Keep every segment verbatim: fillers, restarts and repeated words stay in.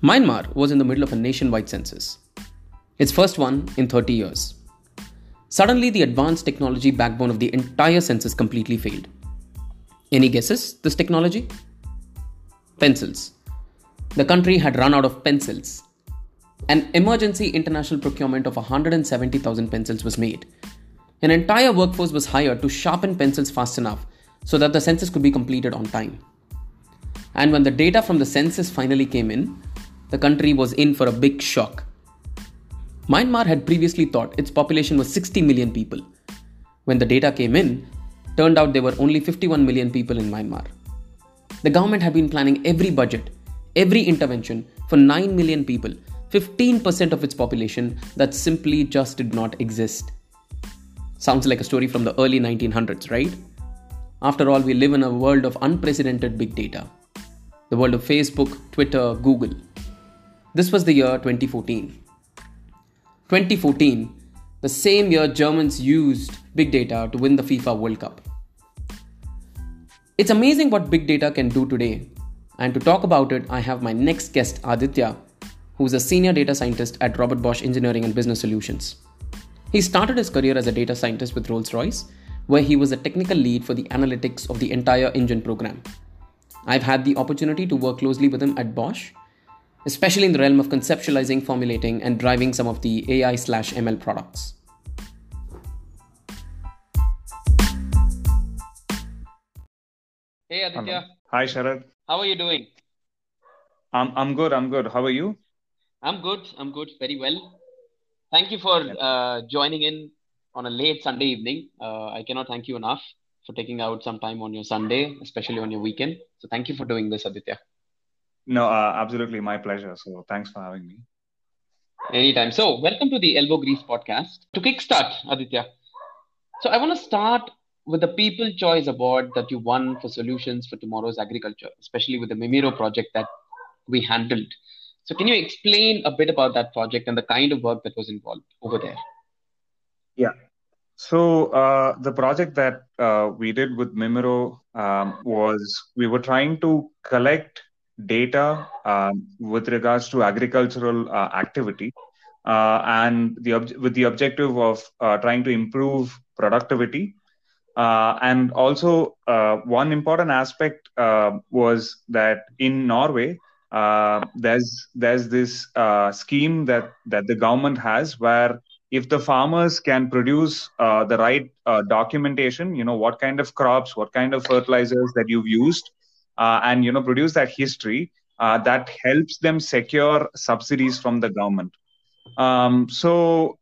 Myanmar was in the middle of a nationwide census, its first one in thirty years. Suddenly, the advanced technology backbone of the entire census completely failed. Any guesses, this technology? Pencils. The country had run out of pencils. An emergency international procurement of one hundred seventy thousand pencils was made. An entire workforce was hired to sharpen pencils fast enough so that the census could be completed on time. And when the data from the census finally came in, the country was in for a big shock. Myanmar had previously thought its population was sixty million people. When the data came in, turned out there were only fifty-one million people in Myanmar. The government had been planning every budget, every intervention for nine million people, fifteen percent of its population that simply just did not exist. Sounds like a story from the early nineteen hundreds, right? After all, we live in a world of unprecedented big data. The world of Facebook, Twitter, Google. This was the year twenty fourteen. twenty fourteen, the same year Germans used big data to win the FIFA World Cup. It's amazing what big data can do today. And to talk about it, I have my next guest, Aditya, who's a senior data scientist at Robert Bosch Engineering and Business Solutions. He started his career as a data scientist with Rolls-Royce, where he was a technical lead for the analytics of the entire engine program. I've had the opportunity to work closely with him at Bosch, especially in the realm of conceptualizing, formulating, and driving some of the A I slash M L products. Hey Aditya. Hello. Hi Sharad. How are you doing? I'm I'm good. I'm good. How are you? I'm good. I'm good. Very well. Thank you for uh, joining in on a late Sunday evening. Uh, I cannot thank you enough for taking out some time on your Sunday, especially on your weekend. So thank you for doing this, Aditya. No, uh, absolutely my pleasure. So thanks for having me. Anytime. So welcome to the Elbow Grease podcast. To kickstart, Aditya. So I want to start with the People Choice Award that you won for solutions for tomorrow's agriculture, especially with the Mimiro project that we handled. So can you explain a bit about that project and the kind of work that was involved over there? Yeah. So uh, the project that uh, we did with Mimiro um, was we were trying to collect data um, with regards to agricultural uh, activity uh, and the ob- with the objective of uh, trying to improve productivity. Uh, and also, uh, one important aspect uh, was that in Norway, uh, there's there's this uh, scheme that that the government has where if the farmers can produce uh, the right uh, documentation, you know, what kind of crops, what kind of fertilizers that you've used, uh, and you know, produce that history, uh, that helps them secure subsidies from the government. Um, so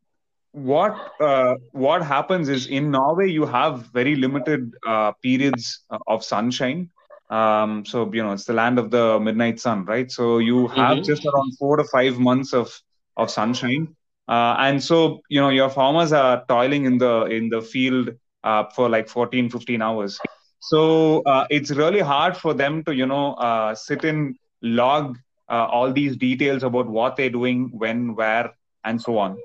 what uh, what happens is in Norway you have very limited uh, periods uh, of sunshine. Um, so you know it's the land of the midnight sun, right? So you have Mm-hmm. just around four to five months of of sunshine, uh, and so you know your farmers are toiling in the in the field uh, for like fourteen, fifteen hours. So uh, it's really hard for them to you know uh, sit in log uh, all these details about what they're doing, when, where, and so on.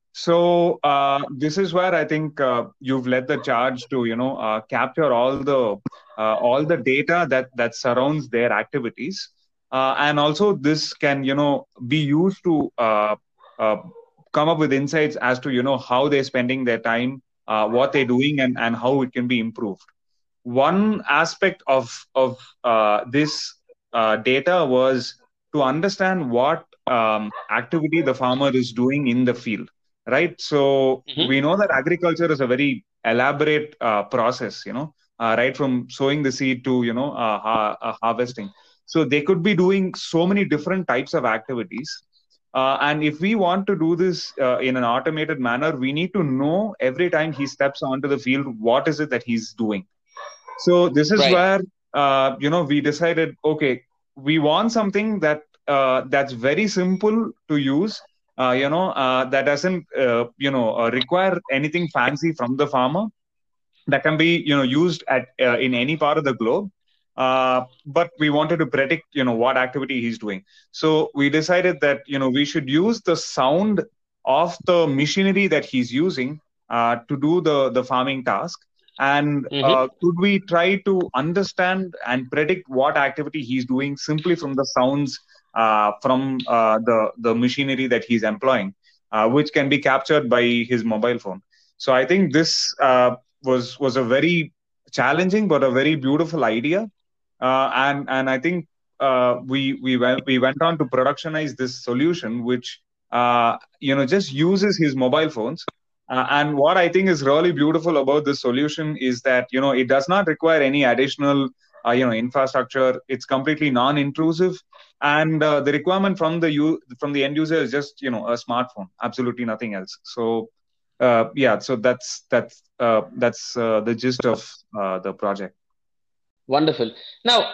So uh, this is where I think uh, you've led the charge to you know uh, capture all the uh, all the data that that surrounds their activities, uh, and also this can you know be used to uh, uh, come up with insights as to you know how they're spending their time, uh, what they're doing, and and how it can be improved. One aspect of of uh, this uh, data was to understand what um, activity the farmer is doing in the field, right? So Mm-hmm. we know that agriculture is a very elaborate uh, process, you know, uh, right from sowing the seed to you know uh, ha- uh, harvesting. So they could be doing so many different types of activities. Uh, and if we want to do this uh, in an automated manner, we need to know every time he steps onto the field, what is it that he's doing. So this is Right. where uh, you know we decided, okay, we want something that uh, that's very simple to use. Uh, you know uh, that doesn't uh, you know uh, require anything fancy from the farmer. That can be you know used at uh, in any part of the globe. Uh, but we wanted to predict you know what activity he's doing. So we decided that you know we should use the sound of the machinery that he's using uh, to do the the farming task. And Mm-hmm. uh, could we try to understand and predict what activity he's doing simply from the sounds uh, from uh, the the machinery that he's employing, uh, which can be captured by his mobile phone. So I think this uh, was was a very challenging but a very beautiful idea, uh, and and I think uh, we we went we went on to productionize this solution, which uh, you know just uses his mobile phones. Uh, and what I think is really beautiful about this solution is that you know it does not require any additional uh, you know infrastructure. It's completely non-intrusive, and uh, the requirement from the u- from the end user is just you know a smartphone, absolutely nothing else. So uh, yeah, so that's that's uh, that's uh, the gist of uh, the project. Wonderful. Now,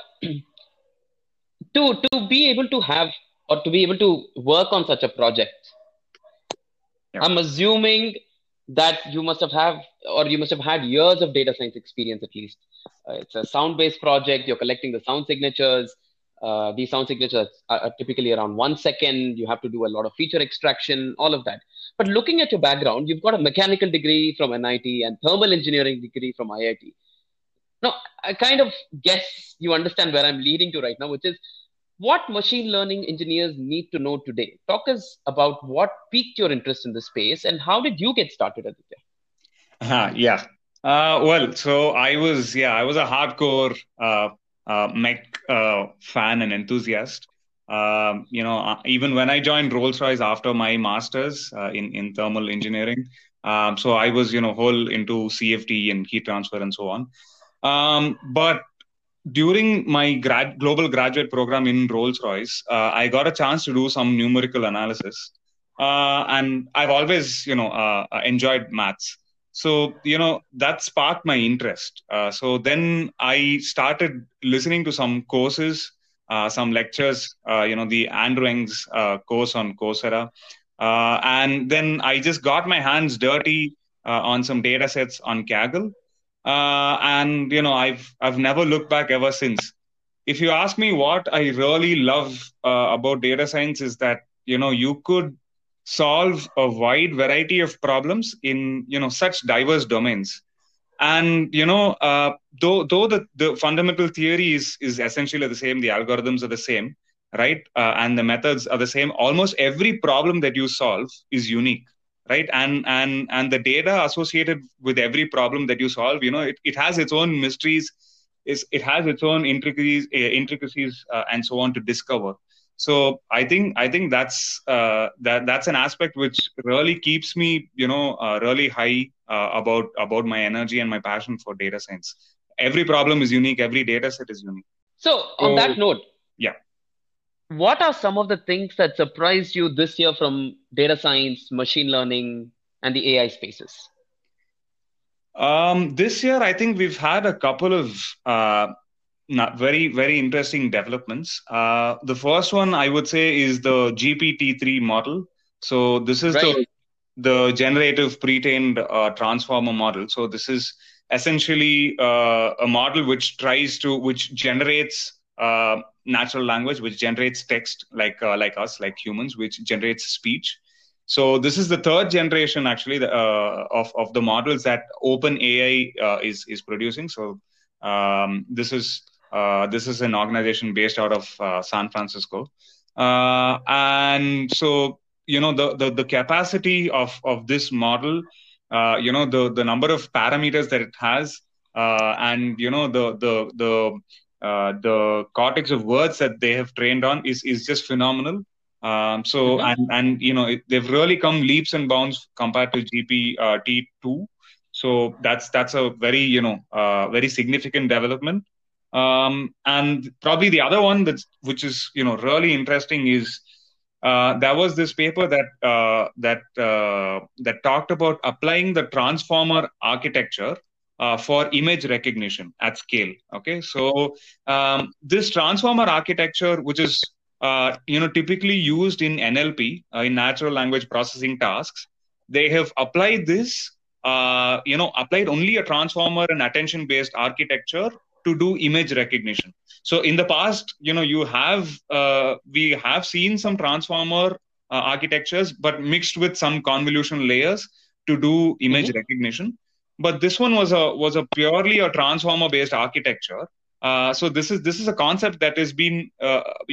to to be able to have or to be able to work on such a project, Yeah. I'm assuming that you must have have or you must have had years of data science experience at least. Uh, it's a sound-based project. You're collecting the sound signatures. Uh, these sound signatures are, are typically around one second. You have to do a lot of feature extraction, all of that. But looking at your background, you've got a mechanical degree from N I T and thermal engineering degree from I I T. Now, I kind of guess you understand where I'm leading to right now, which is what machine learning engineers need to know today. Talk us about what piqued your interest in the space and how did you get started, Aditya? Uh, yeah. Uh, well, so I was, yeah, I was a hardcore uh, uh, mech uh, fan and enthusiast. Um, you know, uh, even when I joined Rolls-Royce after my master's uh, in in thermal engineering, um, so I was, you know, whole into C F T and heat transfer and so on. Um, but during my grad global graduate program in Rolls-Royce, uh, I got a chance to do some numerical analysis, uh, and I've always, you know, uh, enjoyed maths. So, you know, that sparked my interest. Uh, so then I started listening to some courses, uh, some lectures, uh, you know, the Andrew Ng's uh, course on Coursera. Uh, and then I just got my hands dirty uh, on some data sets on Kaggle. Uh, and, you know, I've, I've never looked back ever since. If you ask me what I really love uh, about data science is that, you know, you could solve a wide variety of problems in you know such diverse domains, and you know uh, though though the, the fundamental theory is is essentially the same, the algorithms are the same, right, uh, and the methods are the same. Almost every problem that you solve is unique, right, and and and the data associated with every problem that you solve, you know it, it has its own mysteries, is it has its own intricacies uh, intricacies uh, and so on to discover. So I think I think that's uh, that that's an aspect which really keeps me, you know, uh, really high uh, about about my energy and my passion for data science. Every problem is unique. Every data set is unique. So, on that So note, yeah. what are some of the things that surprised you this year from data science, machine learning, and the A I spaces? Um, this year, I think we've had a couple of uh, not very very interesting developments. Uh, the first one I would say is the G P T three model. So this is Right. the the generative pre-trained uh, transformer model. So this is essentially uh, a model which tries to which generates uh, natural language, which generates text like uh, like us, like humans, which generates speech. So this is the third generation actually the, uh, of of the models that OpenAI uh, is is producing. So um, this is uh, this is an organization based out of uh, San Francisco, uh, and so you know the the, the capacity of of this model, uh, you know the the number of parameters that it has, uh, and you know the the the uh, the cortex of words that they have trained on is is just phenomenal. Um, so Mm-hmm. and and you know it, they've really come leaps and bounds compared to G P T two. So that's that's a very you know uh, very significant development. Um, and probably the other one that's which is you know really interesting is uh, there was this paper that uh, that uh, that talked about applying the transformer architecture uh, for image recognition at scale. Okay, so um, this transformer architecture, which is uh, you know typically used in N L P, uh, in natural language processing tasks, they have applied this. Uh, you know, applied only a transformer and attention-based architecture to do image recognition. So in the past, you know, you have uh, we have seen some transformer uh, architectures, but mixed with some convolution layers to do image Mm-hmm. recognition. But this one was a was a purely a transformer based architecture. Uh, so this is this is a concept that has been uh, you know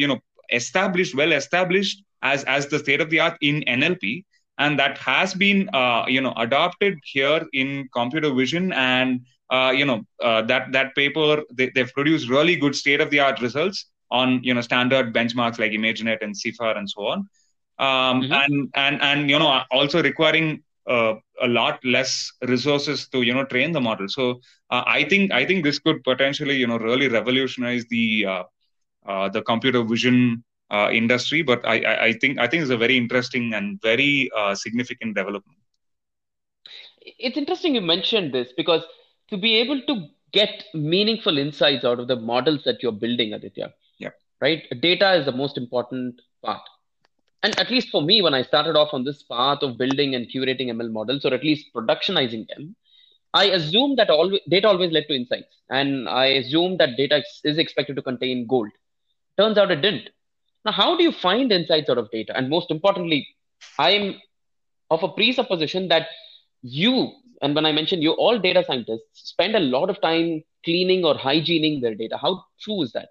established, well established as as the state of the art in N L P, and that has been uh, you know adopted here in computer vision. And uh, you know uh, that that paper, they, they've produced really good state of the art results on you know standard benchmarks like ImageNet and C I F A R and so on. Um, Mhm. and and and you know also requiring uh, a lot less resources to you know train the model. So uh, I think I think this could potentially you know really revolutionize the uh, uh, the computer vision uh, industry. But I, I I think I think it's a very interesting and very uh, significant development. It's interesting you mentioned this because to be able to get meaningful insights out of the models that you're building, Aditya, Yeah. right? Data is the most important part. And at least for me, when I started off on this path of building and curating M L models, or at least productionizing them, I assumed that always, data always led to insights. And I assumed that data is is expected to contain gold. Turns out it didn't. Now, how do you find insights out of data? And most importantly, I am of a presupposition that you, and when I mention you, all data scientists spend a lot of time cleaning or hygiening their data. How true is that?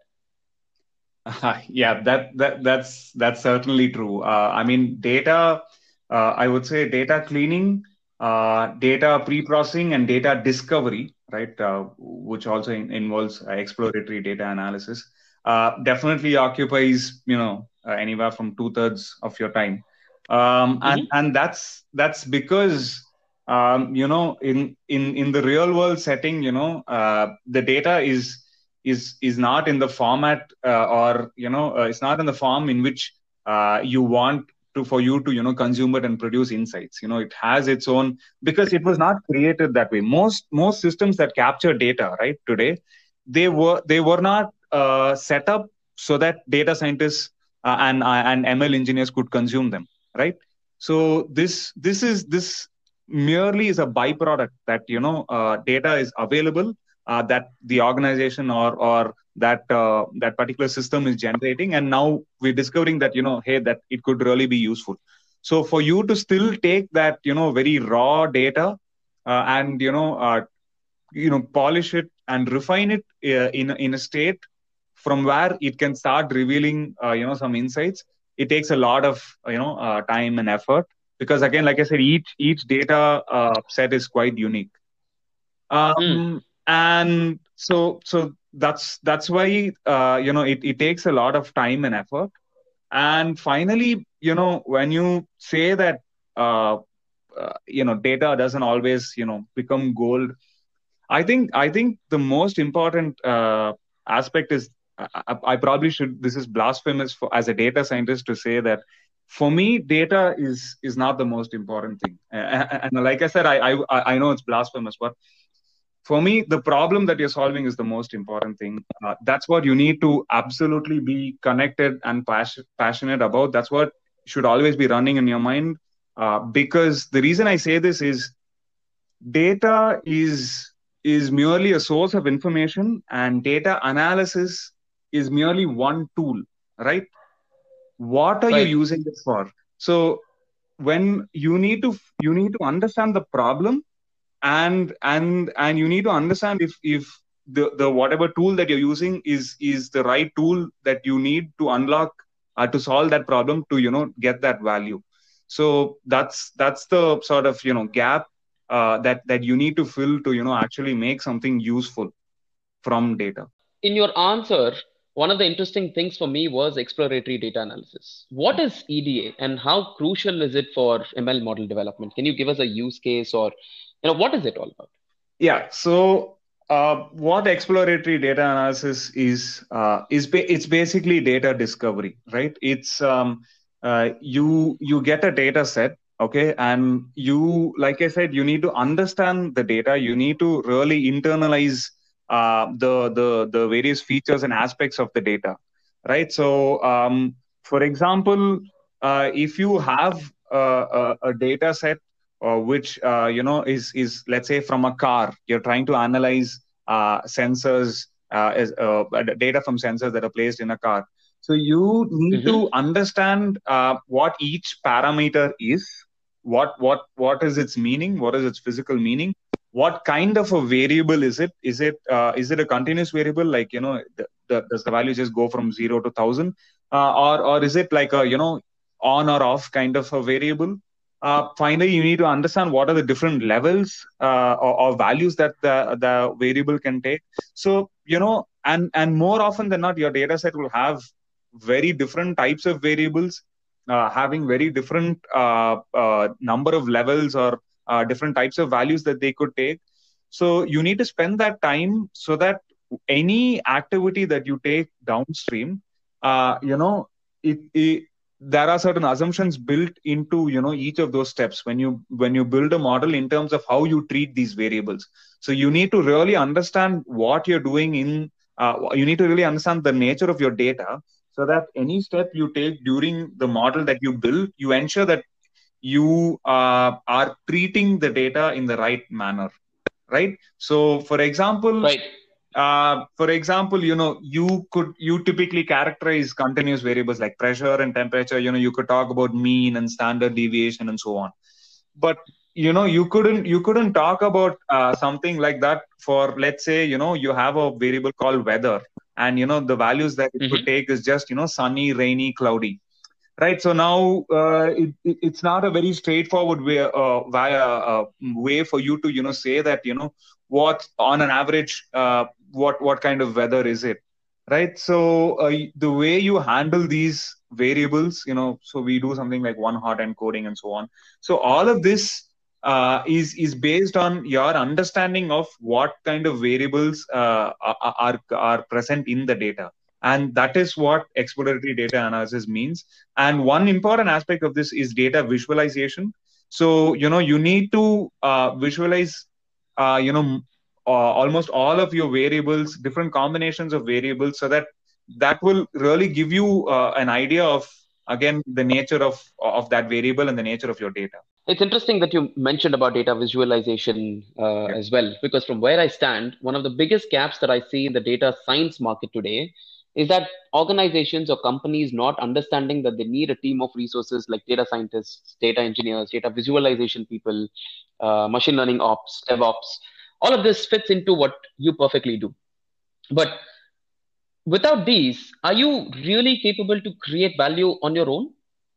Uh, yeah, that that that's that's certainly true. Uh, I mean, data. Uh, I would say data cleaning, uh, data pre-processing, and data discovery, right? Uh, which also in, involves uh, exploratory data analysis. Uh, definitely occupies you know uh, anywhere from two thirds of your time, um, and Mm-hmm. and that's that's because um, you know in in in the real world setting, you know uh, the data is is is not in the format uh, or you know uh, it's not in the form in which uh, you want to for you to you know consume it and produce insights. You know it has its own, because it was not created that way. Most most systems that capture data right today, they were they were not uh, set up so that data scientists uh, and uh, and ML engineers could consume them, right? So this this is this merely is a byproduct that you know uh, data is available, uh, that the organization or or that uh, that particular system is generating, and now we're discovering that you know hey, that it could really be useful. So for you to still take that you know very raw data uh, and you know uh, you know polish it and refine it uh, in in a state from where it can start revealing uh, you know some insights, it takes a lot of you know uh, time and effort, because again, like I said, each each data uh, set is quite unique. Hmm. um, and so so that's that's why uh, you know it, it takes a lot of time and effort. And finally, you know when you say that uh, uh, you know data doesn't always you know become gold, i think i think the most important uh, aspect is, I, I I probably should, this is blasphemous for as a data scientist to say that for me data is is not the most important thing. and, and like I said, I, I i know it's blasphemous, but for me the problem that you're solving is the most important thing. Uh, that's what you need to absolutely be connected and pas- passionate about. That's what should always be running in your mind. Uh, because the reason I say this is, data is is merely a source of information, and data analysis is merely one tool, right? What are you Right. using it for? So when you need to you need to understand the problem, and and and you need to understand if if the the whatever tool that you're using is is the right tool that you need to unlock uh, to solve that problem, to you know get that value. So that's that's the sort of you know gap uh, that that you need to fill to you know actually make something useful from data. In your answer, one of the interesting things for me was exploratory data analysis. What is E D A and how crucial is it for M L model development? Can you give us a use case, or you know what is it all about? Yeah. So uh, what exploratory data analysis is uh, is ba- it's basically data discovery, right? It's um, uh, you you get a data set, okay, and you, like I said, you need to understand the data. You need to really internalize uh, the the the various features and aspects of the data, right? So, um, for example, uh, if you have a, a, a data set uh, which uh, you know is is let's say from a car, you're trying to analyze uh, sensors uh, as, uh, data from sensors that are placed in a car. So you need Mm-hmm. to understand uh, what each parameter is, what what what is its meaning, what is its physical meaning, what kind of a variable is it. Is it uh, is it a continuous variable, like you know the, the, does the value just go from zero to thousand, uh, or or is it like a, you know, on or off kind of a variable? Uh, finally, you need to understand what are the different levels uh, or, or values that the, the variable can take. So, you know, and and more often than not, your data set will have very different types of variables, uh, having very different uh, uh, number of levels or uh, different types of values that they could take. So you need to spend that time so that any activity that you take downstream, uh, you know, it, it there are certain assumptions built into, you know, each of those steps when you when you build a model in terms of how you treat these variables. So you need to really understand what you're doing in uh, you need to really understand the nature of your data, so that any step you take during the model that you build, you ensure that you uh, are treating the data in the right manner, right? So for example, Right. uh, for example, you know, you could you typically characterize continuous variables like pressure and temperature. You know, you could talk about mean and standard deviation and so on. But you know, you couldn't you couldn't talk about uh, something like that for, let's say, you know, you have a variable called weather, and you know the values that it could Mm-hmm. take is just, you know, sunny, rainy, cloudy, right? So now uh, it, it, it's not a very straightforward way uh, via uh, way for you to, you know, say that, you know, what on an average uh, what what kind of weather is it, right? So uh, the way you handle these variables, you know, so we do something like one hot encoding and so on. So all of this uh, is is based on your understanding of what kind of variables uh, are, are are present in the data, and that is what exploratory data analysis means. And one important aspect of this is data visualization. So, you know, you need to uh, visualize, uh, you know, uh, almost all of your variables, different combinations of variables, so that that will really give you uh, an idea of, again, the nature of of that variable and the nature of your data. It's interesting that you mentioned about data visualization uh, Yeah. as well, because from where I stand, one of the biggest gaps that I see in the data science market today is that organizations or companies not understanding that they need a team of resources like data scientists, data engineers, data visualization people, uh, machine learning ops, DevOps. All of this fits into what you perfectly do. But without these, are you really capable to create value on your own?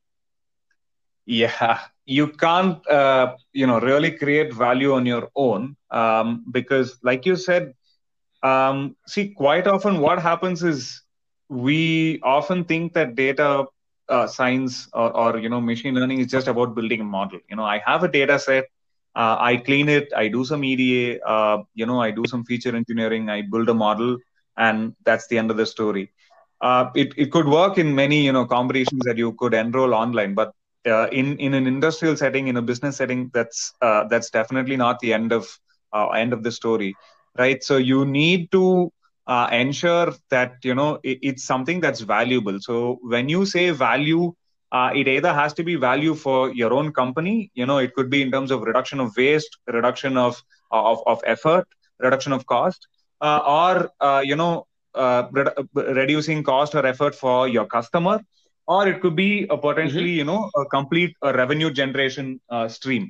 Yeah, you can't, uh, you know, really create value on your own, um, because, like you said, um, see, quite often what happens is we often think that data uh, science or, or you know machine learning is just about building a model. You know, I have a data set, uh, I clean it, I do some E D A, uh, you know, I do some feature engineering, I build a model, and that's the end of the story. Uh, it it could work in many, you know, competitions that you could enroll online, but uh, in in an industrial setting, in a business setting, that's uh, that's definitely not the end of uh, end of the story, right? So you need to uh, ensure that, you know, it, it's something that's valuable. So when you say value, uh, it either has to be value for your own company. You know, it could be in terms of reduction of waste, reduction of of, of effort, reduction of cost, uh, or uh, you know, uh, re- reducing cost or effort for your customer, or it could be a potentially, Mm-hmm. you know, a complete uh, revenue generation uh, stream.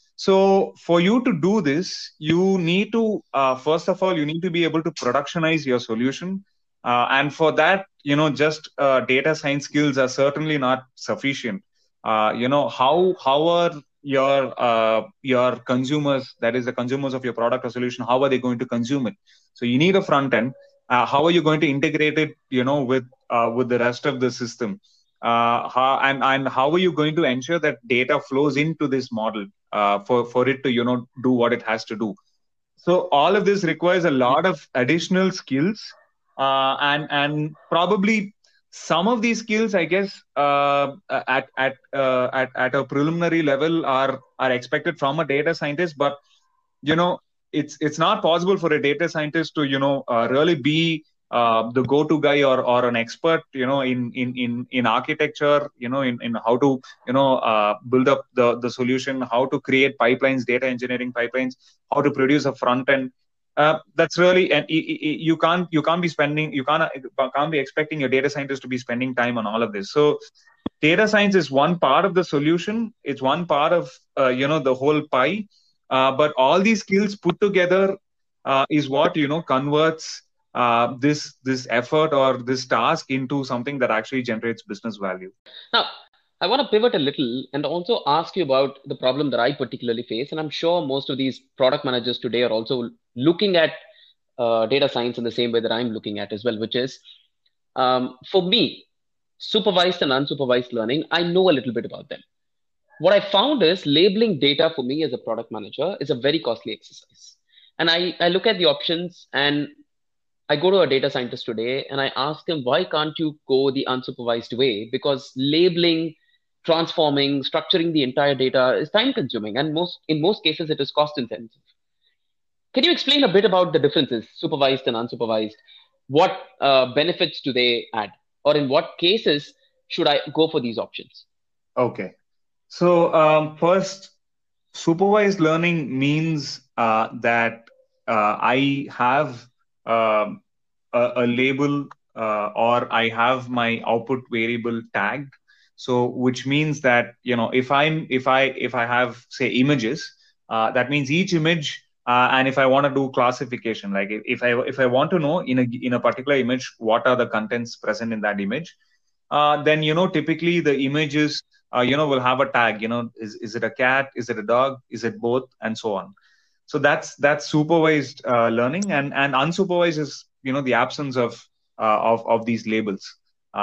So for you to do this, you need to, uh, first of all, you need to be able to productionize your solution. Uh, and for that, you know, just uh, data science skills are certainly not sufficient. Uh, you know, how how are your uh, your consumers, that is the consumers of your product or solution, how are they going to consume it? So you need a front end. Uh, how are you going to integrate it, you know, with uh, with the rest of the system? Uh, how, and and how are you going to ensure that data flows into this model uh, for for it to, you know, do what it has to do? So all of this requires a lot of additional skills, uh, and and probably some of these skills, I guess, uh, at at uh, at at a preliminary level are are expected from a data scientist. But you know, it's it's not possible for a data scientist to, you know, uh, really be uh, the go-to guy or or an expert, you know, in in in in architecture, you know, in in how to, you know, uh, build up the the solution, how to create pipelines, data engineering pipelines, how to produce a front end. Uh, that's really, and you can't you can't be spending you can't can't be expecting your data scientist to be spending time on all of this. So data science is one part of the solution. It's one part of uh, you know, the whole pie. Uh, but all these skills put together uh, is what, you know, converts uh, this this effort or this task into something that actually generates business value. Now, I want to pivot a little and also ask you about the problem that I particularly face. And I'm sure most of these product managers today are also looking at uh, data science in the same way that I'm looking at as well, which is um, for me, supervised and unsupervised learning, I know a little bit about them. What I found is labeling data for me as a product manager is a very costly exercise. And I, I look at the options and I go to a data scientist today and I ask him, why can't you go the unsupervised way? Because labeling, transforming, structuring the entire data is time consuming. And most, in most cases, it is cost intensive. Can you explain a bit about the differences, supervised and unsupervised? What uh, benefits do they add? Or in what cases should I go for these options? Okay. So um, first, supervised learning means uh, that uh, I have um a, a label uh, or I have my output variable tagged. So which means that you know if I'm if I if I have say images, uh, that means each image. Uh, and if I want to do classification, like if, if I if I want to know in a in a particular image what are the contents present in that image, uh, then you know typically the images uh, you know will have a tag. You know, is is it a cat? Is it a dog? Is it both? And so on. So that's that's supervised uh, learning, and and unsupervised is you know the absence of uh, of of these labels.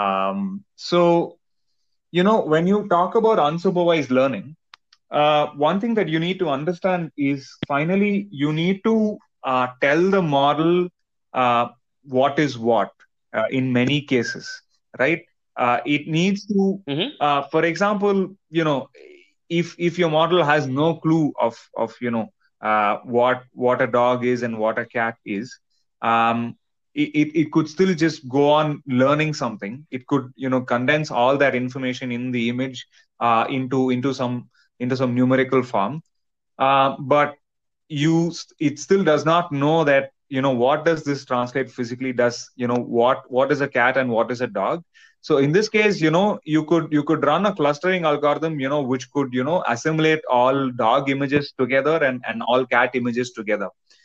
Um, so you know when you talk about unsupervised learning, uh, one thing that you need to understand is finally you need to uh, tell the model uh, what is what uh, in many cases, right? Uh, it needs to, Mm-hmm. uh, for example, you know, if if your model has no clue of of you know uh, what what a dog is and what a cat is, um, it, it it could still just go on learning something. It could you know condense all that information in the image uh, into into some into some numerical form, uh, but you it still does not know that you know what does this translate physically, does you know what what is a cat and what is a dog. So in this case, you know you could you could run a clustering algorithm, you know which could you know assimilate all dog images together and and all cat images together.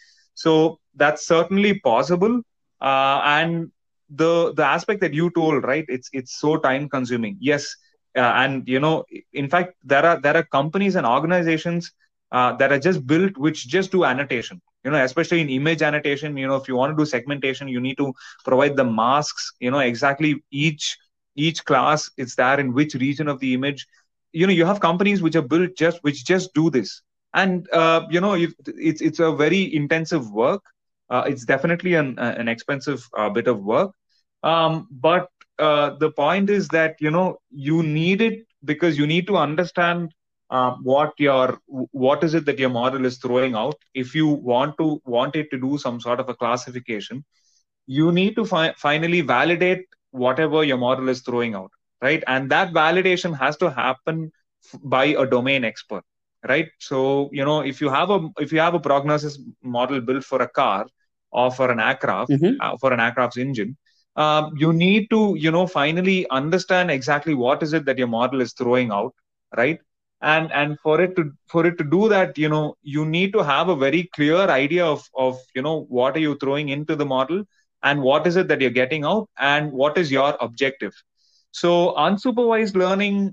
So that's certainly possible, uh, and the the aspect that you told, right, it's it's so time consuming, yes. Uh, and you know in fact there are there are companies and organizations uh, that are just built which just do annotation, you know especially in image annotation. You know if you want to do segmentation, you need to provide the masks, you know exactly each each class it's there in which region of the image. You know you have companies which are built just which just do this, and uh, you know if, it's it's a very intensive work. Uh, it's definitely an an expensive uh, bit of work, um, but uh, the point is that you know you need it because you need to understand uh, what your what is it that your model is throwing out. If you want to want it to do some sort of a classification, you need to fi- finally validate whatever your model is throwing out, right? And that validation has to happen f- by a domain expert, right? So you know if you have a if you have a prognosis model built for a car or for an aircraft, Mm-hmm. uh, for an aircraft's engine, um, you need to you know finally understand exactly what is it that your model is throwing out, right? and and for it to for it to do that, you know you need to have a very clear idea of of you know what are you throwing into the model, and what is it that you're getting out, and what is your objective. So unsupervised learning,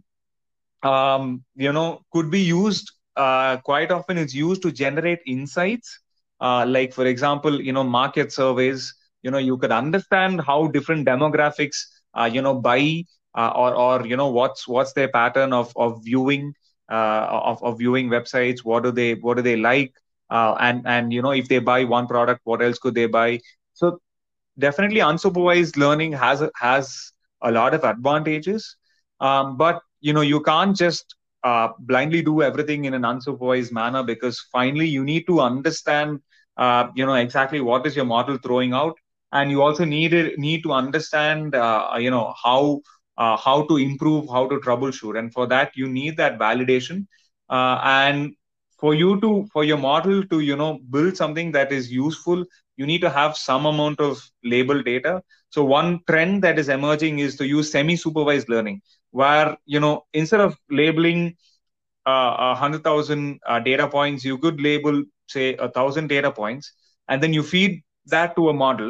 um, you know, could be used, uh, quite often it's used to generate insights. Uh, like, for example, you know, market surveys, you know, you could understand how different demographics, uh, you know, buy, uh, or, or, you know, what's, what's their pattern of, of viewing, uh, of, of viewing websites. What do they, what do they like? Uh, and, and, you know, if they buy one product, what else could they buy? So definitely unsupervised learning has, a- has a lot of advantages. Um, but you know you can't just uh, blindly do everything in an unsupervised manner, because finally you need to understand uh, you know exactly what is your model throwing out, and you also need it, need to understand uh, you know how uh, how to improve, how to troubleshoot, and for that you need that validation. Uh, and for you to for your model to you know build something that is useful, you need to have some amount of label data. So one trend that is emerging is to use semi supervised learning, where you know instead of labeling uh, a hundred thousand uh, data points, you could label say a thousand data points, and then you feed that to a model.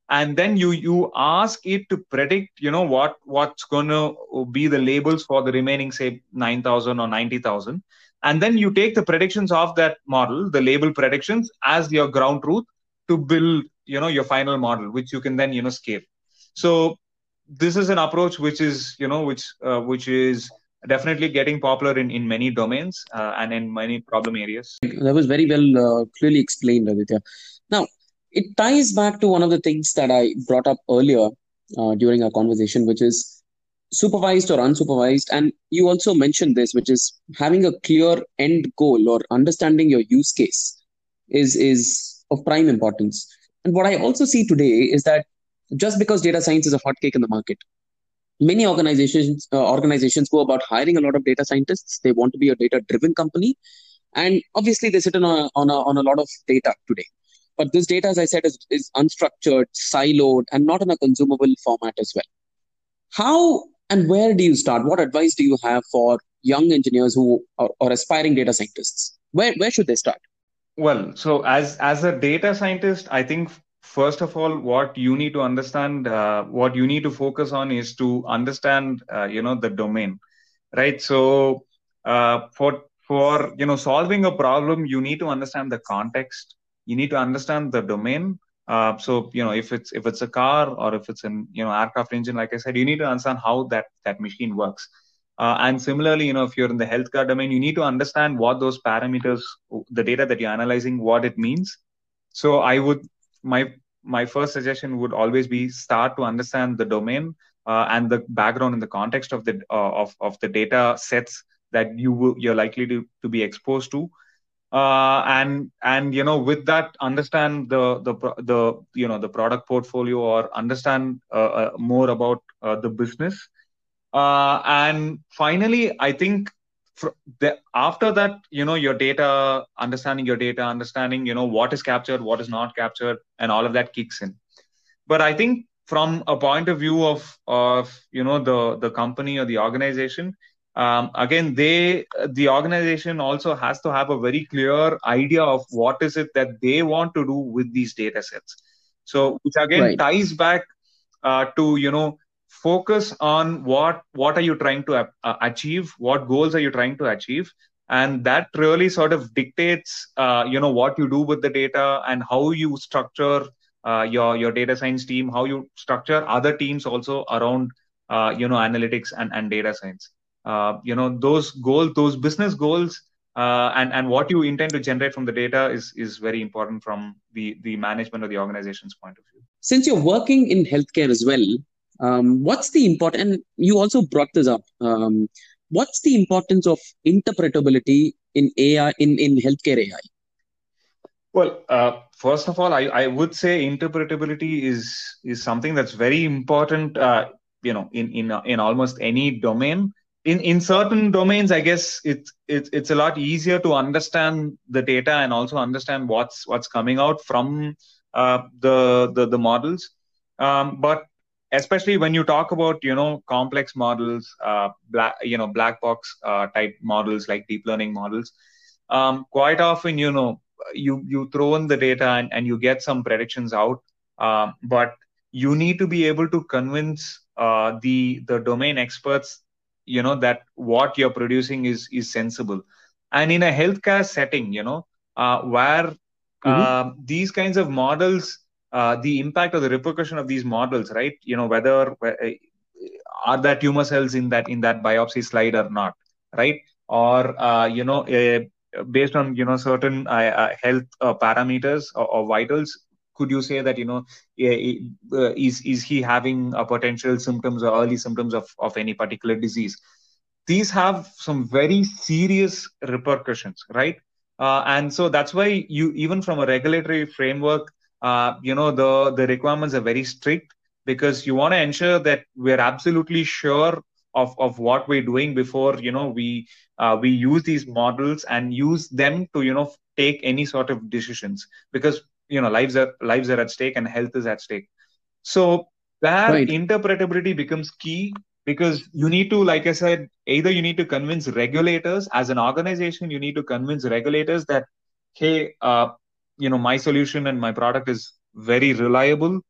and then you you ask it to predict, you know, what what's going to be the labels for the remaining, say, nine thousand or ninety thousand, and then you take the predictions of that model, the label predictions, as your ground truth to build, you know, your final model, which you can then, you know, scale. So this is an approach which is, you know, which uh, which is definitely getting popular in in many domains uh, and in many problem areas. That was very well uh, clearly explained, Aditya. Now, it ties back to one of the things that I brought up earlier uh, during our conversation, which is supervised or unsupervised. And you also mentioned this, which is having a clear end goal or understanding your use case is, is of prime importance. And what I also see today is that just because data science is a hotcake in the market, many organizations uh, organizations go about hiring a lot of data scientists. They want to be a data driven company, and obviously they sit on a, on a, on a lot of data today. But this data, as I said, is, is unstructured, siloed, and not in a consumable format as well. How and where do you start? What advice do you have for young engineers who are, or aspiring data scientists? Where, where should they start? Well, so as as a data scientist, I think first of all, what you need to understand, uh, what you need to focus on is to understand, uh, you know, the domain, right? So uh, for for you know solving a problem, you need to understand the context. You need to understand the domain. Uh, so you know if it's if it's a car or if it's an you know aircraft engine, like I said, you need to understand how that that machine works. Uh, and similarly, you know, if you're in the healthcare domain, you need to understand what those parameters, the data that you're analyzing, what it means. So I would, my my first suggestion would always be start to understand the domain uh, and the background and the context of the uh, of of the data sets that you will, you're likely to to be exposed to. Uh, and and you know with that, understand the the the you know the product portfolio, or understand uh, uh, more about uh, the business. Uh, and finally, I think fr- the, after that, you know, your data, understanding your data, understanding, you know, what is captured, what is not captured, and all of that kicks in. But I think from a point of view of, of you know, the, the company or the organization, um, again, they, the organization also has to have a very clear idea of what is it that they want to do with these data sets. So, which again Right. ties back uh, to, you know, focus on what what are you trying to uh, achieve, what goals are you trying to achieve, and that really sort of dictates uh, you know what you do with the data and how you structure uh, your your data science team, how you structure other teams also around uh, you know analytics and, and data science. Uh, you know those goals, those business goals, uh, and and what you intend to generate from the data is is very important from the the management or the organization's point of view. Since you're working in healthcare as well, um, what's the important? And you also brought this up. Um, what's the importance of interpretability in A I in in healthcare A I? Well, uh, first of all, I, I would say interpretability is is something that's very important. Uh, you know, in in in almost any domain. In in certain domains, I guess it's it's it's a lot easier to understand the data and also understand what's what's coming out from uh, the, the the models. Um, but especially when you talk about you know complex models, uh, black you know black box uh, type models like deep learning models, um, quite often you know you you throw in the data and, and you get some predictions out, um, but you need to be able to convince uh, the the domain experts you know that what you're producing is is sensible. And in a healthcare setting, you know uh, where Mm-hmm. uh, these kinds of models, uh, the impact or the repercussion of these models, right, you know whether are that tumor cells in that in that biopsy slide or not, right, or uh, you know uh, based on you know certain uh, uh, health uh, parameters or, or vitals, could you say that you know uh, is is he having a potential symptoms or early symptoms of of any particular disease? These have some very serious repercussions, right? Uh, and so that's why you, even from a regulatory framework, uh, you know the the requirements are very strict, because you want to ensure that we're absolutely sure of, of what we're doing before you know we uh, we use these models and use them to you know take any sort of decisions, because you know lives are lives are at stake and health is at stake. So there Right. interpretability becomes key, because you need to, like I said, either you need to convince regulators as an organization, you need to convince regulators that, hey, uh, you know, my solution and my product is very reliable.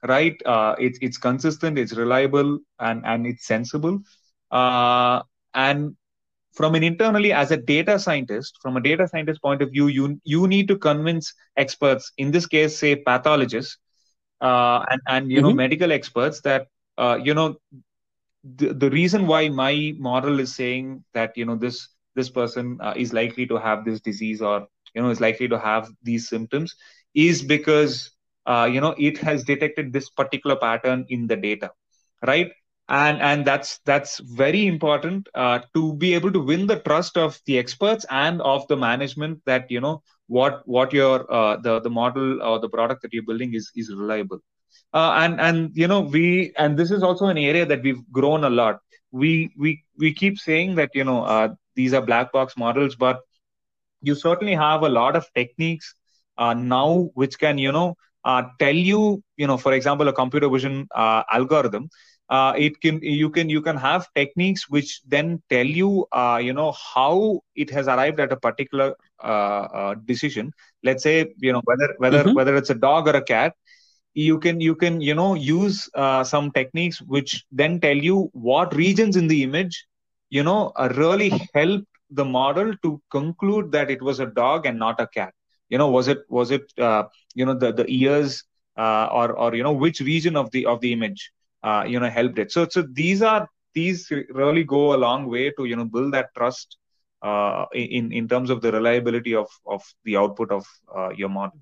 right? Uh, it's it's consistent, it's reliable, and and it's sensible. Uh, and from an internally as a data scientist, from a data scientist point of view, you you need to convince experts, in this case, say pathologists, uh, and and you know Mm-hmm. medical experts, that uh, you know the, the reason why my model is saying that you know this this person uh, is likely to have this disease, or you know is likely to have these symptoms, is because uh, you know it has detected this particular pattern in the data, right? And and that's that's very important uh, to be able to win the trust of the experts and of the management, that you know what what your uh, the the model or the product that you're building is is reliable. Uh, and and you know we and this is also an area that we've grown a lot. We we we keep saying that you know uh, these are black box models, but you certainly have a lot of techniques uh, now which can you know uh, tell you you know for example, a computer vision uh, algorithm, uh, it can you can you can have techniques which then tell you uh, you know how it has arrived at a particular uh, uh, decision. Let's say you know whether whether Mm-hmm. whether it's a dog or a cat, you can you can you know use uh, some techniques which then tell you what regions in the image you know uh, really help the model to conclude that it was a dog and not a cat. You know was it was it uh, you know the the ears, uh, or or you know which region of the of the image uh, you know helped it. So so these are these really go a long way to you know build that trust uh, in in terms of the reliability of of the output of uh, your model.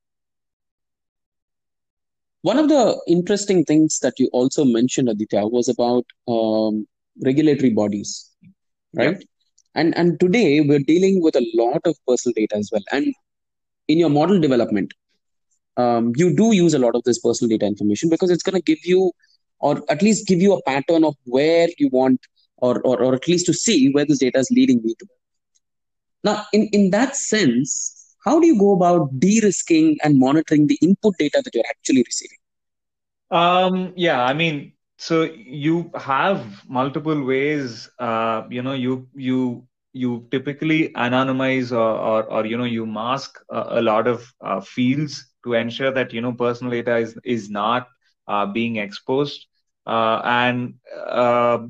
One of the interesting things that you also mentioned, Aditya, was about um, regulatory bodies, Yeah. right? And and today we're dealing with a lot of personal data as well. And in your model development, um, you do use a lot of this personal data information because it's going to give you, or at least give you a pattern of where you want, or, or, or at least to see where this data is leading me to. Now, in, in that sense, how do you go about de-risking and monitoring the input data that you're actually receiving? Um, yeah, I mean, so you have multiple ways. Uh, you know, you you you typically anonymize, or or, or you know you mask a, a lot of uh, fields to ensure that you know personal data is is not uh, being exposed. Uh, and uh,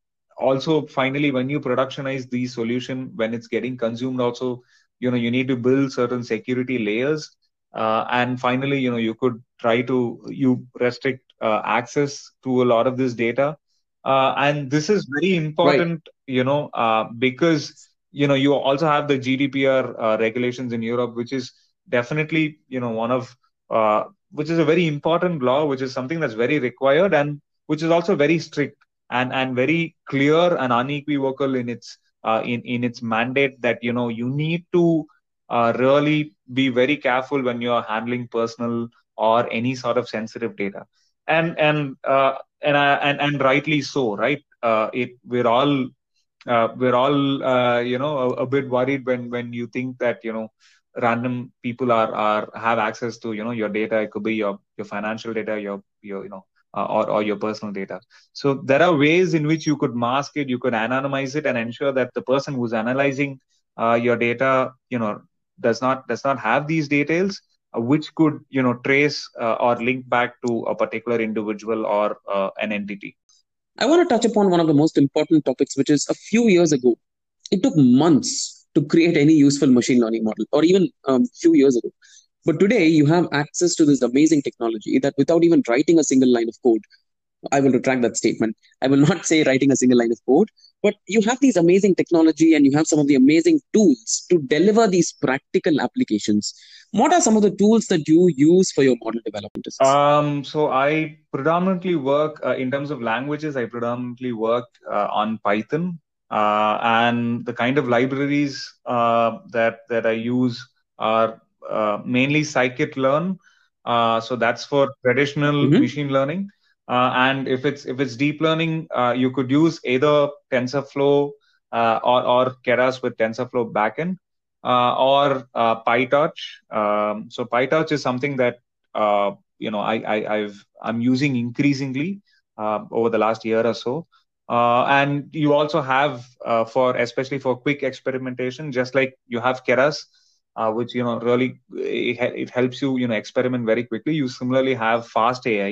Also, finally, when you productionize the solution, when it's getting consumed, also you know you need to build certain security layers. Uh, and finally, you know you could try to you restrict uh, access to a lot of this data. Uh, and this is very Right. important, you know uh, because you know you also have the G D P R uh, regulations in Europe, which is definitely you know one of uh, which is a very important law, which is something that's very required, and which is also very strict, and and very clear and unequivocal in its uh, in in its mandate, that you know you need to uh, really be very careful when you are handling personal or any sort of sensitive data. And and uh, and, uh, and and rightly so, right? Uh, it we're all uh, we're all uh, you know a, a bit worried when when you think that you know random people are are have access to you know your data. It could be your your financial data, your your you know uh, or or your personal data. So there are ways in which you could mask it, you could anonymize it, and ensure that the person who's analyzing uh, your data you know does not does not have these details, uh, which could you know trace uh, or link back to a particular individual or uh, an entity. I want to touch upon one of the most important topics, which is a few years ago, it took months to create any useful machine learning model, or even a um, few years ago. But today, you have access to this amazing technology that without even writing a single line of code, I will retract that statement. I will not say writing a single line of code, but you have these amazing technology and you have some of the amazing tools to deliver these practical applications. What are some of the tools that you use for your model development? Um, so I predominantly work uh, in terms of languages. I predominantly work uh, on Python, uh, and the kind of libraries uh, that that I use are uh, mainly scikit-learn. Uh, so that's for traditional Mm-hmm. machine learning. Uh, and if it's if it's deep learning, uh, you could use either TensorFlow uh, or or Keras with TensorFlow backend, uh, or uh, PyTorch. Um, so PyTorch is something that uh, you know I, I I've I'm using increasingly uh, over the last year or so. Uh, and you also have uh, for especially for quick experimentation, just like you have Keras, uh, which you know really it, it helps you you know experiment very quickly. You similarly have Fast A I,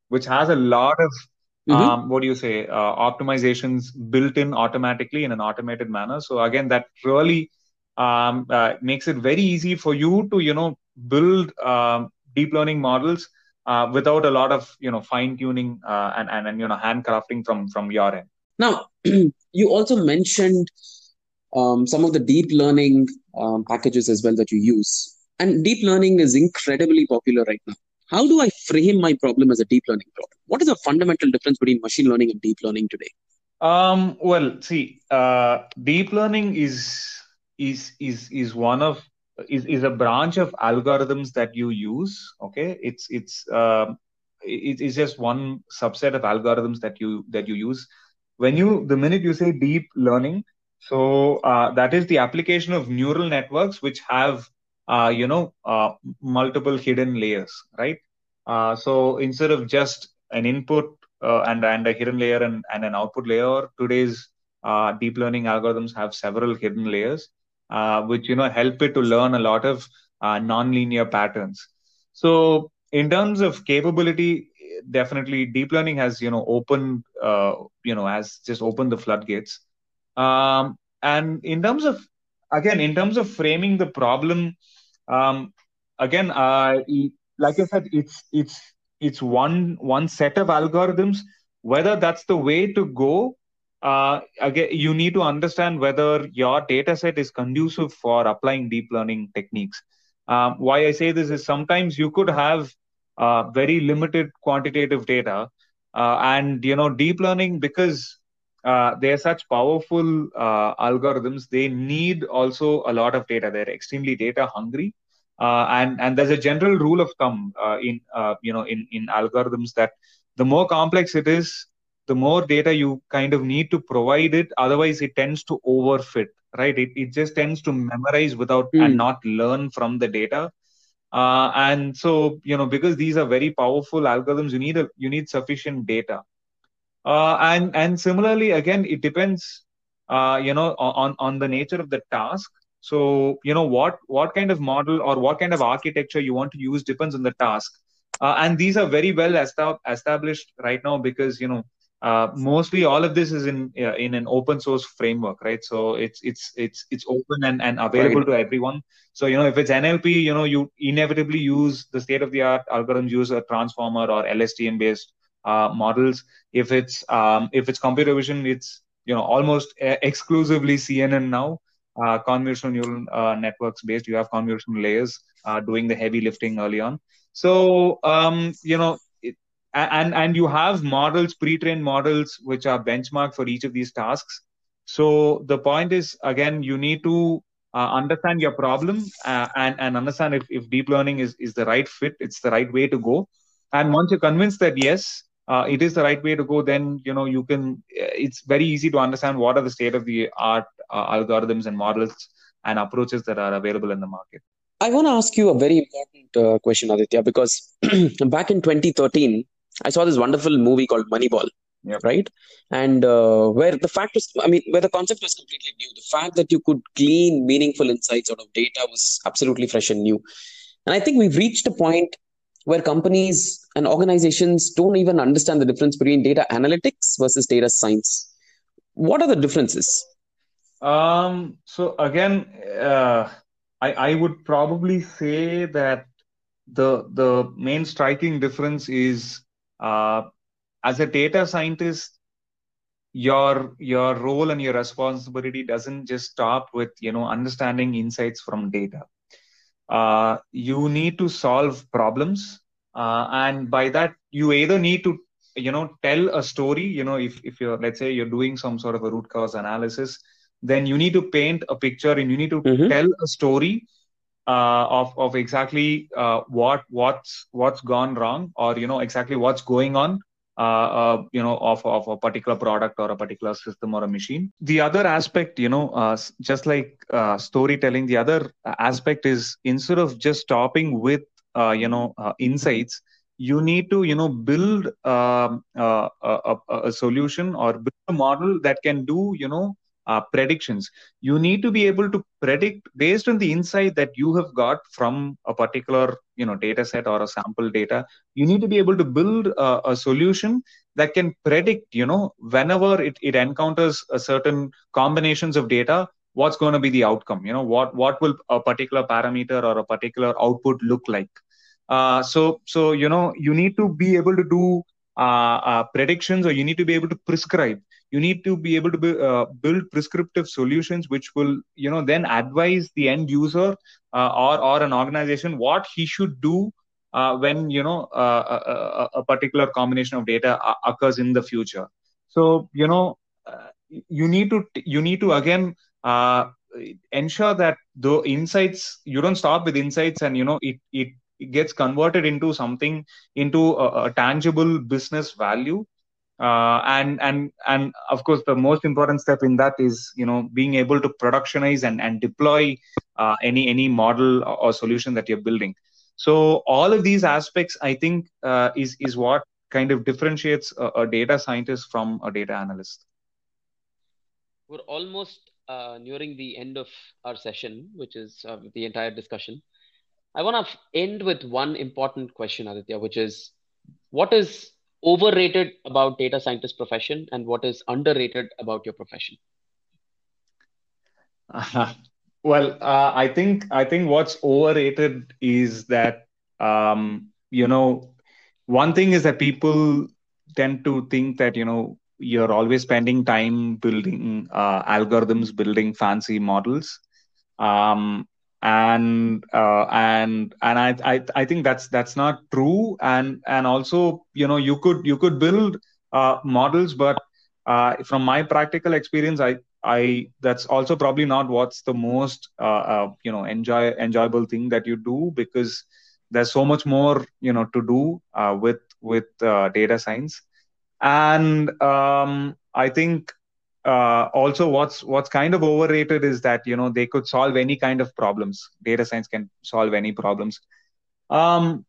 which has a lot of Mm-hmm. um, what do you say uh, optimizations built in automatically in an automated manner. So again, that really um, uh, makes it very easy for you to you know build um, deep learning models uh, without a lot of you know fine tuning uh, and, and and you know handcrafting from from your end. Now, you also mentioned um, some of the deep learning um, packages as well that you use. And deep learning is incredibly popular right now. How do I frame my problem as a deep learning problem? What is the fundamental difference between machine learning and deep learning today? Um, well, see, uh, deep learning is is is is one of is is a branch of algorithms that you use. Okay, it's it's um it is just one subset of algorithms that you that you use. When you the minute you say deep learning, so uh, that is the application of neural networks which have uh, you know uh, multiple hidden layers, right? Uh, so instead of just an input uh, and and a hidden layer and, and an output layer. Today's uh, deep learning algorithms have several hidden layers, uh, which you know help it to learn a lot of uh, nonlinear patterns. So in terms of capability, definitely deep learning has you know opened uh, you know has just opened the floodgates. Um, and in terms of again in terms of framing the problem, um, again uh, like I said, it's it's it's one one set of algorithms. Whether that's the way to go, uh, again, you need to understand whether your data set is conducive for applying deep learning techniques. Um, why I say this is sometimes you could have uh, very limited quantitative data, uh, and you know deep learning because uh, they are such powerful uh, algorithms. They need also a lot of data. They're extremely data hungry, uh, and and there's a general rule of thumb uh, in uh, you know in in algorithms that the more complex it is, the more data you kind of need to provide it. Otherwise, it tends to overfit, right? It it just tends to memorize without and Hmm. not learn from the data. Uh, and so you know because these are very powerful algorithms, you need a you need sufficient data. Uh, and and similarly, again, it depends, uh, you know, on on the nature of the task. So you know what what kind of model or what kind of architecture you want to use depends on the task. Uh, and these are very well estab- established right now because you know uh, mostly all of this is in uh, in an open source framework, right? So it's it's it's it's open and, and Right. available to everyone. So you know if it's N L P, you know you inevitably use the state of the art algorithms, use a transformer or L S T M based uh, models. If it's um, if it's computer vision, it's you know almost uh, exclusively C N N now. Uh, convolutional neural uh, networks based. You have convolutional layers uh, doing the heavy lifting early on. So um, you know, it, and and you have models, pre-trained models, which are benchmarked for each of these tasks. So the point is, again, you need to uh, understand your problem uh, and and understand if, if deep learning is is the right fit, it's the right way to go. And once you're convinced that yes, uh, it is the right way to go, then you know you can. It's very easy to understand what are the state of the art uh, algorithms and models and approaches that are available in the market. I want to ask you a very important uh, question, Aditya, because back in twenty thirteen, I saw this wonderful movie called Moneyball, Yep. right? And uh, where the fact was, I mean, where the concept was completely new. The fact that you could glean meaningful insights out of data was absolutely fresh and new. And I think we've reached a point where companies and organizations don't even understand the difference between data analytics versus data science. What are the differences? Um, so again, uh, I I would probably say that the the main striking difference is uh, as a data scientist, your your role and your responsibility doesn't just stop with you know understanding insights from data. Uh, you need to solve problems, uh, and by that you either need to you know tell a story. You know if if you're let's say you're doing some sort of a root cause analysis, then you need to paint a picture and you need to Mm-hmm. tell a story uh, of of exactly uh, what what's what's gone wrong, or you know exactly what's going on uh, uh, you know of of a particular product or a particular system or a machine. The other aspect, you know uh, just like uh, storytelling, the other aspect is instead of just stopping with uh, you know uh, insights, you need to you know build um, uh, a, a, a solution or build a model that can do you know uh, predictions. You need to be able to predict based on the insight that you have got from a particular, you know, data set or a sample data. You need to be able to build a, a solution that can predict, you know, whenever it, it encounters a certain combinations of data, what's going to be the outcome. You know, what what will a particular parameter or a particular output look like. Uh, so so you know, you need to be able to do uh, uh, predictions, or you need to be able to prescribe. You need to be able to be, uh, build prescriptive solutions which will, you know, then advise the end user, uh, or or an organization what he should do uh, when, you know, uh, a, a, a particular combination of data uh, occurs in the future. So, you know, uh, you need to you need to again uh, ensure that the insights, you don't stop with insights, and, you know, it it, it gets converted into something, into a, a tangible business value. Uh, and and and of course, the most important step in that is, you know, being able to productionize and and deploy uh, any any model or, or solution that you're building. So all of these aspects, I think, uh, is is what kind of differentiates a, a data scientist from a data analyst. We're almost uh, nearing the end of our session, which is uh, the entire discussion. I want to end with one important question, Aditya, which is, what is overrated about data scientist profession and what is underrated about your profession? Uh, well, uh, I think I think what's overrated is that, um, you know, one thing is that people tend to think that, you know, you're always spending time building uh, algorithms, building fancy models, um, and uh, and and I, I I think that's that's not true. And and also, you know, you could you could build uh, models, but uh, from my practical experience, I I that's also probably not what's the most uh, uh, you know, enjoy enjoyable thing that you do, because there's so much more, you know, to do uh, with with uh, data science. And um, I think uh, also what's what's kind of overrated is that, you know, they could solve any kind of problems. Data science can solve any problems. Um,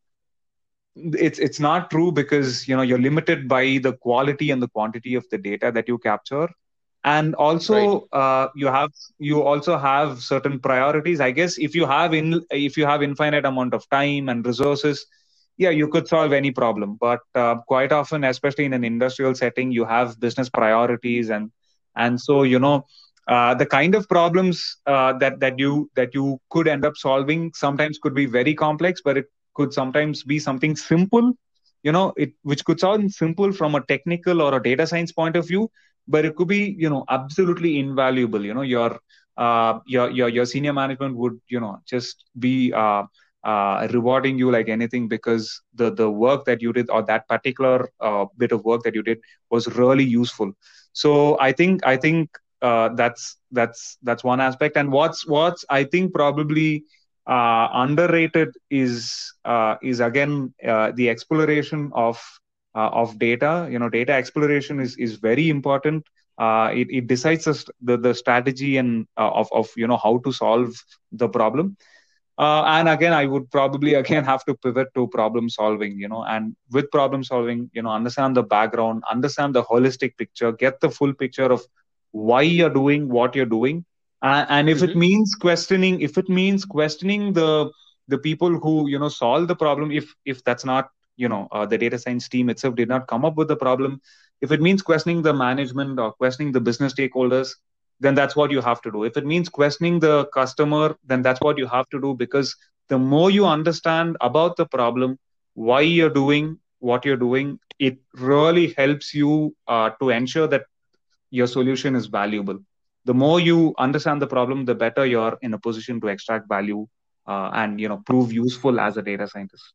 it's it's not true, because, you know, you're limited by the quality and the quantity of the data that you capture. And Right. also uh, you have you also have certain priorities. I guess if you have in if you have infinite amount of time and resources, yeah, you could solve any problem. But uh, quite often, especially in an industrial setting, you have business priorities. And and so, you know, uh, the kind of problems uh, that that you that you could end up solving sometimes could be very complex, but it could sometimes be something simple, you know, it which could sound simple from a technical or a data science point of view, but it could be, you know, absolutely invaluable. You know, your uh, your your your senior management would, you know, just be uh, uh, rewarding you like anything, because the the work that you did, or that particular uh, bit of work that you did, was really useful. So I think I think uh, that's that's that's one aspect. And what's what's I think probably uh, underrated is uh, is again uh, the exploration of uh, of data. You know, data exploration is is very important. Uh, it, it decides the, the the strategy and uh, of of you know, how to solve the problem. Uh, and again, I would probably again have to pivot to problem solving. You know, and with problem solving, you know, understand the background, understand the holistic picture, get the full picture of why you're doing what you're doing. Uh, and if it Mm-hmm. means questioning, if it means questioning the the people who, you know, solve the problem, if if that's not, you know, uh, the data science team itself did not come up with the problem, if it means questioning the management or questioning the business stakeholders, then that's what you have to do. If it means questioning the customer, then that's what you have to do, because the more you understand about the problem, why you're doing what you're doing, it really helps you uh, to ensure that your solution is valuable. The more you understand the problem, the better you're in a position to extract value uh, and, you know, prove useful as a data scientist.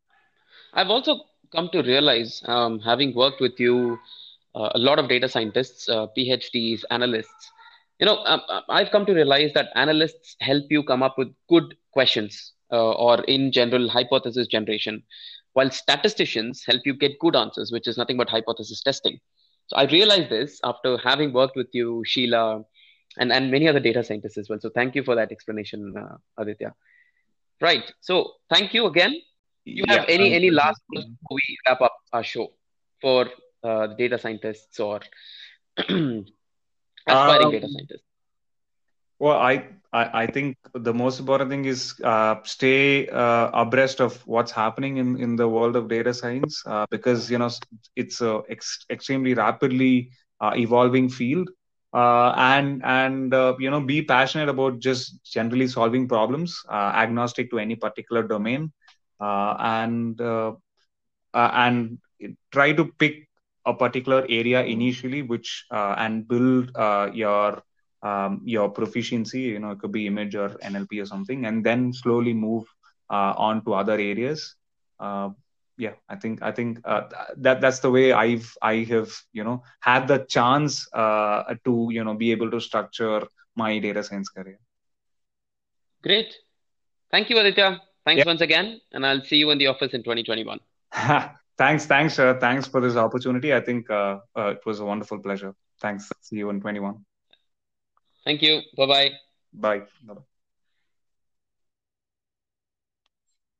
I've also come to realize, um, having worked with you, uh, a lot of data scientists, uh, PhDs, analysts, you know, um, uh, I've come to realize that analysts help you come up with good questions, uh, or in general, hypothesis generation, while statisticians help you get good answers, which is nothing but hypothesis testing. So I realized this after having worked with you, Sheila, and, and many other data scientists as well. So thank you for that explanation, uh, Aditya. Right. So thank you again. You have Yeah. any Um, any last words before we wrap up our show for uh, the data scientists or aspiring Um, data scientists? Well, I, I I think the most important thing is uh, stay uh, abreast of what's happening in, in the world of data science, uh, because you know it's a ex- extremely rapidly uh, evolving field, uh, and and uh, you know be passionate about just generally solving problems, uh, agnostic to any particular domain, uh, and uh, uh, and try to pick a particular area initially, which uh, and build uh, your um, your proficiency. You know, it could be image or N L P or something, and then slowly move uh, on to other areas. Uh, yeah, I think I think uh, that that's the way I've I have you know had the chance uh, to you know be able to structure my data science career. Great. Thank you, Aditya. Yeah. Thanks once again, and I'll see you in the office in twenty twenty-one. Thanks, thanks, uh, thanks for this opportunity. I think uh, uh, it was a wonderful pleasure. Thanks. See you in twenty-one. Thank you. Bye bye. Bye. Bye.